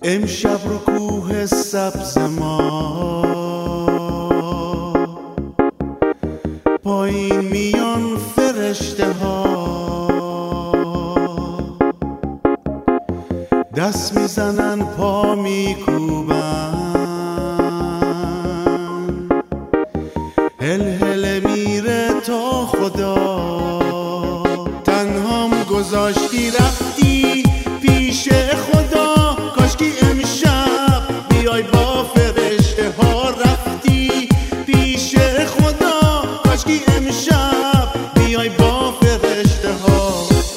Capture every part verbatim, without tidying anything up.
امشب رو کوه سبز ما پایین میان فرشته ها، دست میزنن پا میکوبن، هل هل میره تا خدا. تنهام گذاشتی رفتی پیش خدا، کاشکی امشب بیای با فرشته ها. رفتی پیش خدا، کاشکی امشب بیای با فرشته ها.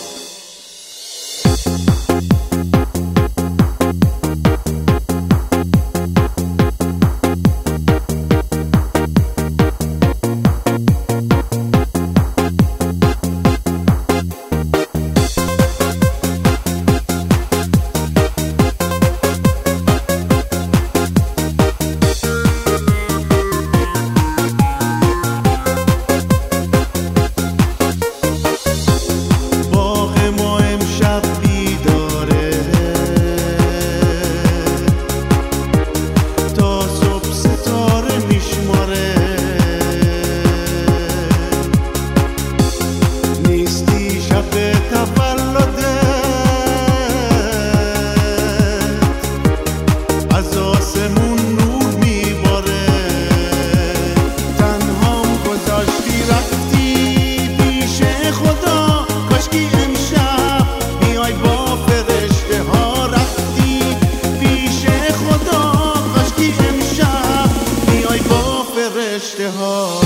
فرشته ها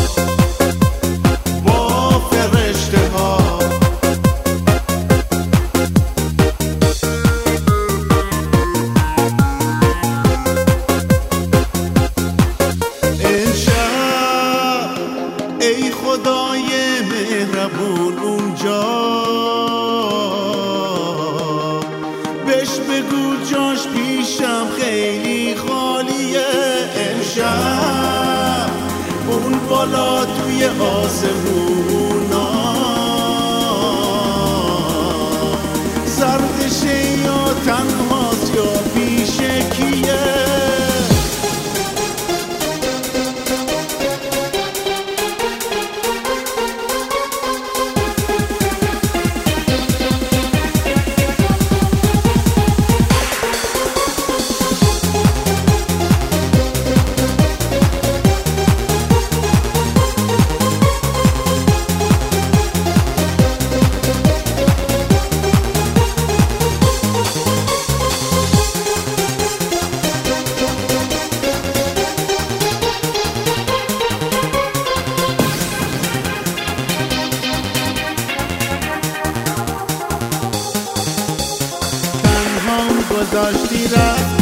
با فرشته ها امشب ای خدای مهربون اونجا بهش بگو جاش پیشم خیلی خالیه. امشب اون بالا توی آسمونا سردشه یا تنهاست یا پیش کیه. گذاشتی رفت